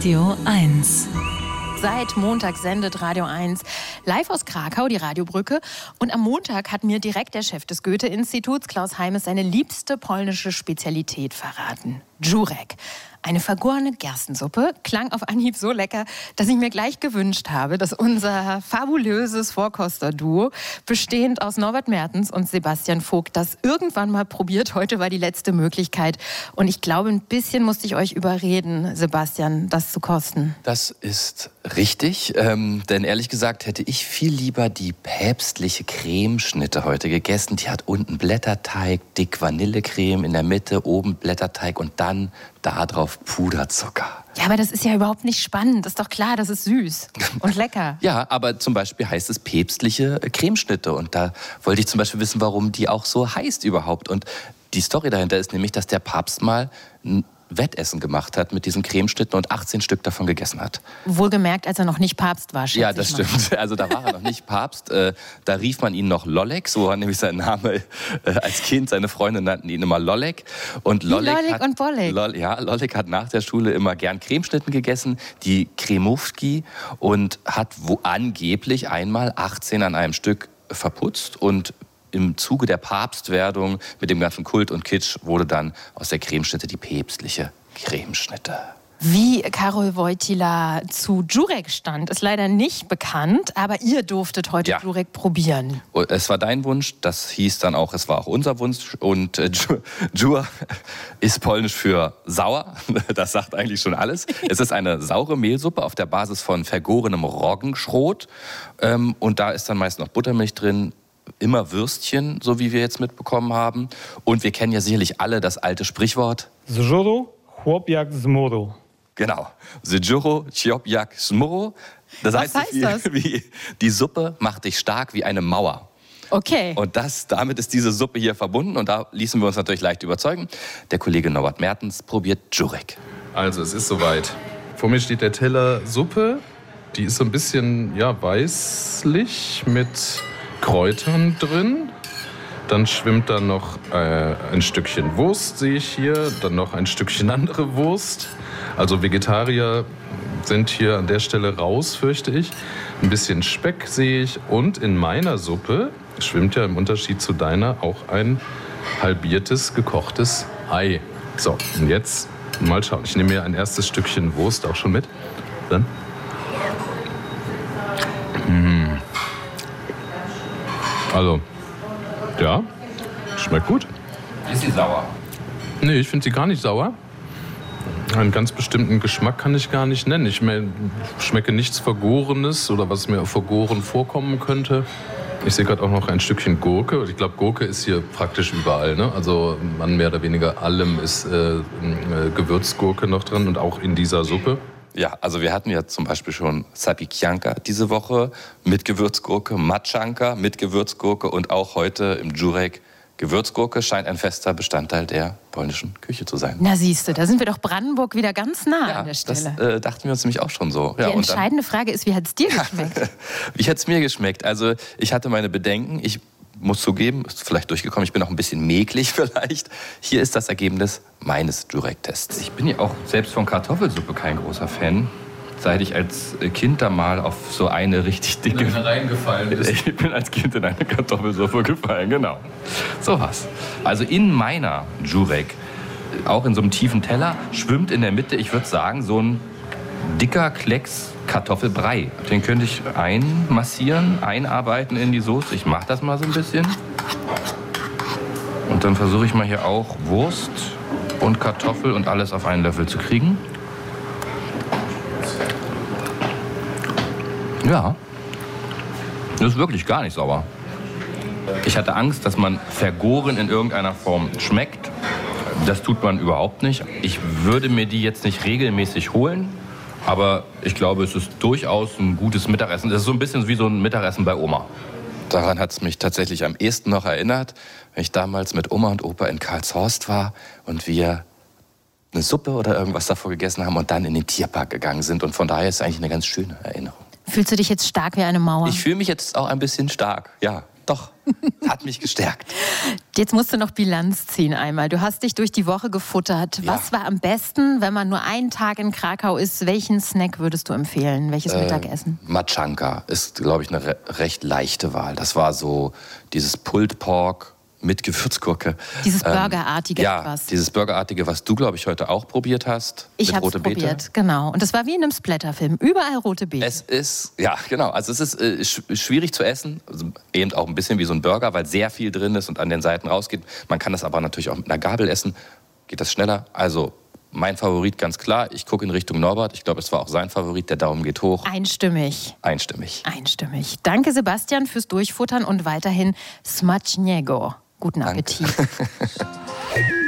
Radio 1. Seit Montag sendet Radio 1 live aus Krakau, die Radiobrücke. Und am Montag hat mir direkt der Chef des Goethe-Instituts, Klaus Heimes, seine liebste polnische Spezialität verraten. Żurek. Eine vergorene Gerstensuppe klang auf Anhieb so lecker, dass ich mir gleich gewünscht habe, dass unser fabulöses Vorkoster-Duo, bestehend aus Norbert Mertens und Sebastian Vogt, das irgendwann mal probiert. Heute war die letzte Möglichkeit. Und ich glaube, ein bisschen musste ich euch überreden, Sebastian, das zu kosten. Das ist richtig, denn ehrlich gesagt hätte ich viel lieber die päpstliche Cremeschnitte heute gegessen. Die hat unten Blätterteig, dick Vanillecreme, in der Mitte oben Blätterteig und dann da drauf Puderzucker. Ja, aber das ist ja überhaupt nicht spannend. Ist doch klar, das ist süß und lecker. Ja, aber zum Beispiel heißt es päpstliche Cremeschnitte. Und da wollte ich zum Beispiel wissen, warum die auch so heißt überhaupt. Und die Story dahinter ist nämlich, dass der Papst mal ein Wettessen gemacht hat mit diesen Cremeschnitten und 18 Stück davon gegessen hat. Wohlgemerkt, als er noch nicht Papst war, schätze Ja, das stimmt. Also da war er noch nicht Papst. Da rief man ihn noch Lolek, so war nämlich sein Name als Kind. Seine Freunde nannten ihn immer Lolek. Und Lolek und Bolek. Lolek hat nach der Schule immer gern Cremeschnitten gegessen, die Kremówki, und hat angeblich einmal 18 an einem Stück verputzt. Und im Zuge der Papstwerdung mit dem ganzen Kult und Kitsch wurde dann aus der Cremeschnitte die päpstliche Cremeschnitte. Wie Karol Wojtyła zu Żurek stand, ist leider nicht bekannt, aber ihr durftet heute Żurek probieren. Es war dein Wunsch, das hieß dann auch, es war auch unser Wunsch. Und Żur ist polnisch für sauer, das sagt eigentlich schon alles. Es ist eine saure Mehlsuppe auf der Basis von vergorenem Roggenschrot. Und da ist dann meist noch Buttermilch drin. Immer Würstchen, so wie wir jetzt mitbekommen haben. Und wir kennen ja sicherlich alle das alte Sprichwort. Z żuru chłop jak z muru. Genau. Z żuru chłop jak z muru. Das heißt das? Wie die Suppe macht dich stark wie eine Mauer. Okay. Und damit ist diese Suppe hier verbunden. Und da ließen wir uns natürlich leicht überzeugen. Der Kollege Norbert Mertens probiert Żurek. Also, es ist soweit. Vor mir steht der Teller Suppe. Die ist so ein bisschen weißlich mit Kräutern drin. Dann schwimmt da noch ein Stückchen Wurst, sehe ich hier. Dann noch ein Stückchen andere Wurst. Also Vegetarier sind hier an der Stelle raus, fürchte ich. Ein bisschen Speck sehe ich. Und in meiner Suppe schwimmt ja im Unterschied zu deiner auch ein halbiertes, gekochtes Ei. So, und jetzt mal schauen. Ich nehme mir ein erstes Stückchen Wurst auch schon mit. Dann. Also, ja, schmeckt gut. Ist sie sauer? Nee, ich finde sie gar nicht sauer. Einen ganz bestimmten Geschmack kann ich gar nicht nennen. Ich schmecke nichts Vergorenes oder was mir vergoren vorkommen könnte. Ich sehe gerade auch noch ein Stückchen Gurke. Ich glaube, Gurke ist hier praktisch überall, ne? Also an mehr oder weniger allem ist Gewürzgurke noch drin und auch in dieser Suppe. Ja, also wir hatten ja zum Beispiel schon Sapikianka diese Woche mit Gewürzgurke, Matschanka mit Gewürzgurke und auch heute im Żurek Gewürzgurke scheint ein fester Bestandteil der polnischen Küche zu sein. Na siehst du, da sind wir doch Brandenburg wieder ganz nah an der Stelle. Das dachten wir uns nämlich auch schon so. Die entscheidende Frage ist, wie hat es dir geschmeckt? Wie hat es mir geschmeckt? Also ich hatte meine Bedenken. Ich muss zugeben, ist vielleicht durchgekommen, ich bin auch ein bisschen mäglich vielleicht. Hier ist das Ergebnis meines Żurek-Tests. Ich bin ja auch selbst von Kartoffelsuppe kein großer Fan. Seit ich als Kind da mal auf so eine richtig dicke... Hereingefallen ist. Ich bin als Kind in eine Kartoffelsuppe gefallen, genau. So was. Also in meiner Żurek, auch in so einem tiefen Teller, schwimmt in der Mitte, ich würde sagen, so ein dicker Klecks Kartoffelbrei. Den könnte ich einmassieren, einarbeiten in die Soße. Ich mache das mal so ein bisschen. Und dann versuche ich mal hier auch Wurst und Kartoffel und alles auf einen Löffel zu kriegen. Ja, das ist wirklich gar nicht sauer. Ich hatte Angst, dass man vergoren in irgendeiner Form schmeckt. Das tut man überhaupt nicht. Ich würde mir die jetzt nicht regelmäßig holen, aber ich glaube, es ist durchaus ein gutes Mittagessen. Das ist so ein bisschen wie so ein Mittagessen bei Oma. Daran hat es mich tatsächlich am ehesten noch erinnert, wenn ich damals mit Oma und Opa in Karlshorst war und wir eine Suppe oder irgendwas davor gegessen haben und dann in den Tierpark gegangen sind. Und von daher ist es eigentlich eine ganz schöne Erinnerung. Fühlst du dich jetzt stark wie eine Mauer? Ich fühle mich jetzt auch ein bisschen stark, ja. Doch, hat mich gestärkt. Jetzt musst du noch Bilanz ziehen einmal. Du hast dich durch die Woche gefuttert. Ja. Was war am besten, wenn man nur einen Tag in Krakau ist? Welchen Snack würdest du empfehlen? Welches Mittagessen? Matschanka ist, glaube ich, eine recht leichte Wahl. Das war so dieses Pulled Pork mit Gewürzgurke. Dieses Burgerartige ja, etwas. dieses Burgerartige, was du, glaube ich, heute auch probiert hast. Ich mit habe es rote Beete. probiert, genau. Und das war wie in einem Splatterfilm. Überall rote Beete. Es ist, ja, genau. Also es ist schwierig zu essen. Also eben auch ein bisschen wie so ein Burger, weil sehr viel drin ist und an den Seiten rausgeht. Man kann das aber natürlich auch mit einer Gabel essen. Geht das schneller? Also mein Favorit ganz klar. Ich gucke in Richtung Norbert. Ich glaube, es war auch sein Favorit. Der Daumen geht hoch. Einstimmig. Einstimmig. Einstimmig. Danke, Sebastian, fürs Durchfuttern und weiterhin Smacznego. Guten Appetit. Danke.